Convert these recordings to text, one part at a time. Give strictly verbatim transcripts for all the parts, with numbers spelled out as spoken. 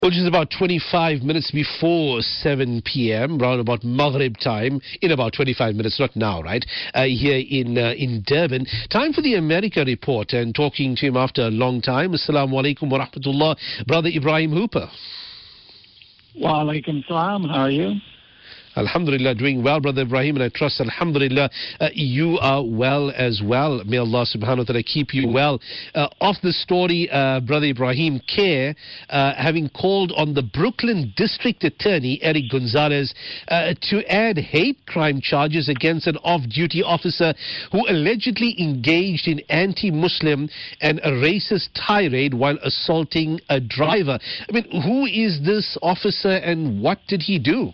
Which is about twenty-five minutes before seven p.m., around about Maghrib time, in about twenty-five minutes, not now, right, uh, here in uh, in Durban. Time for the America Report, and talking to him after a long time. Assalamu alaikum wa rahmatullah, Brother Ibrahim Hooper. Wa alaikum salam, how are you? Alhamdulillah, doing well, Brother Ibrahim, and I trust, Alhamdulillah, uh, you are well as well. May Allah subhanahu wa ta'ala keep you well. Uh, off the story, uh, Brother Ibrahim, CARE, uh, having called on the Brooklyn District Attorney, Eric Gonzalez, uh, to add hate crime charges against an off-duty officer who allegedly engaged in anti-Muslim and a racist tirade while assaulting a driver. I mean, who is this officer and what did he do?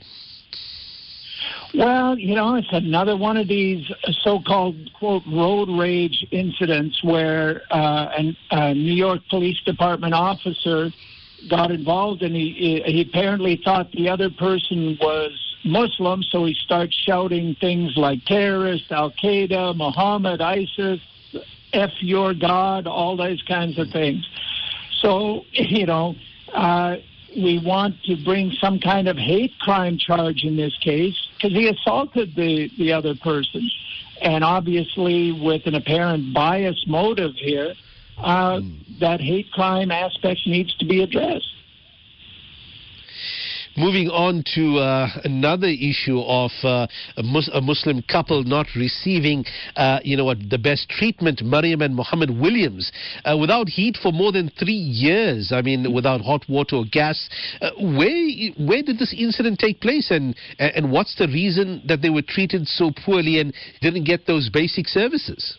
Well, you know, it's another one of these so-called, quote, road rage incidents where uh, an, a New York Police Department officer got involved, and he, he apparently thought the other person was Muslim, so he starts shouting things like terrorist, Al-Qaeda, Muhammad, ISIS, F your God, all those kinds of things. So, you know, uh, we want to bring some kind of hate crime charge in this case because he assaulted the, the other person. And obviously with an apparent bias motive here, uh, mm. that hate crime aspect needs to be addressed. Moving on to uh, another issue of uh, a, Mus- a Muslim couple not receiving, uh, you know, what, the best treatment, Maryam and Muhammad Williams, uh, without heat for more than three years. I mean, without hot water or gas. Uh, where where did this incident take place, and and what's the reason that they were treated so poorly and didn't get those basic services?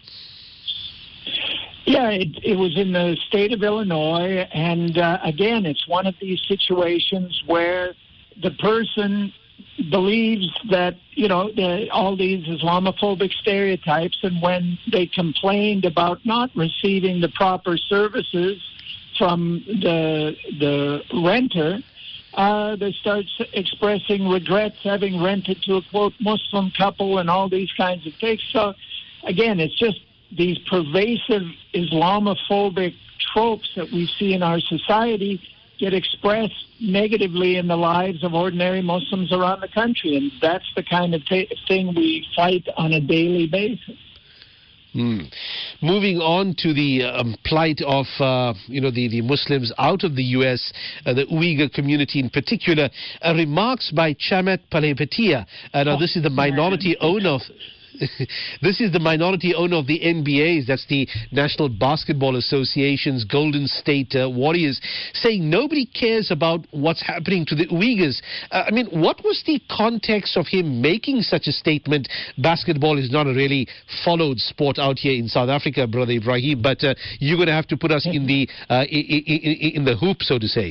Yeah, it, it was in the state of Illinois, and uh, again, it's one of these situations where the person believes that, you know, the, all these Islamophobic stereotypes, and when they complained about not receiving the proper services from the the renter, uh, they start expressing regrets having rented to a, quote, Muslim couple and all these kinds of things. So, again, it's just these pervasive Islamophobic tropes that we see in our society get expressed negatively in the lives of ordinary Muslims around the country. And that's the kind of t- thing we fight on a daily basis. Mm. Moving on to the um, plight of, uh, you know, the, the Muslims out of the U S, uh, the Uyghur community in particular, uh, remarks by Chamat Palihapitiya. Uh, now, oh, this is the minority owner of... This is the minority owner of the N B A's, that's the National Basketball Association's Golden State uh, Warriors, saying nobody cares about what's happening to the Uyghurs. Uh, I mean, what was the context of him making such a statement? Basketball is not a really followed sport out here in South Africa, Brother Ibrahim, but uh, you're going to have to put us in the uh, in, in, in the hoop, so to say.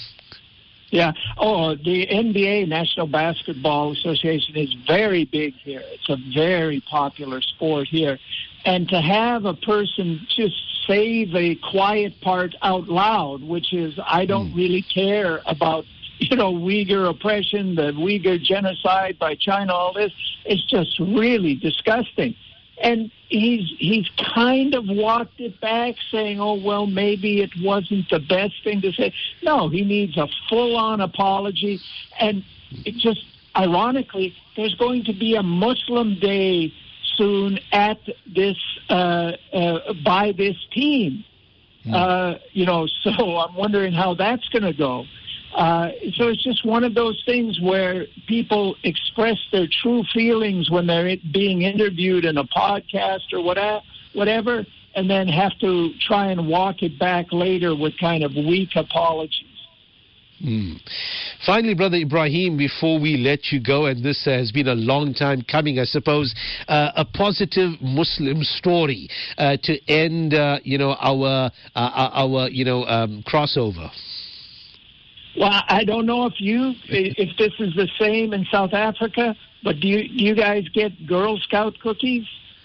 Yeah. Oh, the N B A, National Basketball Association, is very big here. It's a very popular sport here. And to have a person just say the quiet part out loud, which is, I don't mm. really care about, you know, Uyghur oppression, the Uyghur genocide by China, all this, it's just really disgusting. And he's he's kind of walked it back, saying, oh, well, maybe it wasn't the best thing to say. No, he needs a full-on apology. And it just, ironically, there's going to be a Muslim Day soon at this, uh, uh, by this team. Mm. Uh, you know, so I'm wondering how that's going to go. Uh, so it's just one of those things where people express their true feelings when they're being interviewed in a podcast or whatever, whatever, and then have to try and walk it back later with kind of weak apologies. Mm. Finally, Brother Ibrahim, before we let you go, and this uh, has been a long time coming, I suppose, uh, a positive Muslim story uh, to end, uh, you know, our, uh, our, you know, um, crossover. Well, I don't know if you, if this is the same in South Africa, but do you, do you guys get Girl Scout cookies?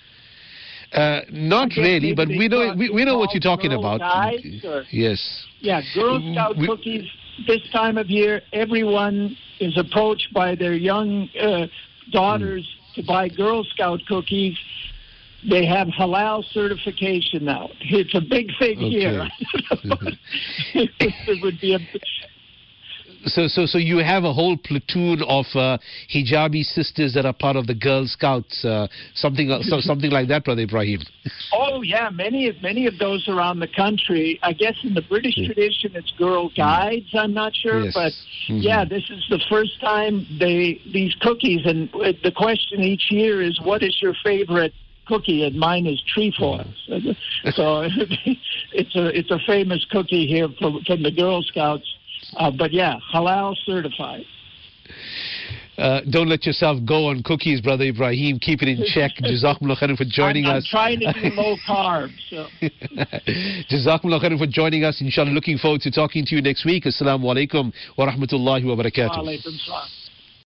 Uh, not really, but we know we, we know what you're talking about. Or, yes. Yeah, Girl Scout we, cookies. This time of year, everyone is approached by their young uh, daughters mm. to buy Girl Scout cookies. They have halal certification now. It's a big thing okay. here. it would be a So, so, so you have a whole platoon of uh, hijabi sisters that are part of the Girl Scouts, uh, something, so, something like that, Brother Ibrahim. Oh yeah, many of many of those around the country. I guess in the British yeah. tradition, it's Girl Guides. I'm not sure, yes. but mm-hmm. yeah, this is the first time they these cookies. And the question each year is, what is your favorite cookie? And mine is trefoil. Yeah. So it's a it's a famous cookie here from from the Girl Scouts. Uh, but yeah, halal certified. Uh, don't let yourself go on cookies, Brother Ibrahim. Keep it in check. Jazakumullah khairan for joining I'm, us. I'm trying to do low carb. So. Jazakumullah khairan for joining us. Inshallah, looking forward to talking to you next week. Assalamu alaikum wa rahmatullahi wa barakatuh. Wa alaikum salam.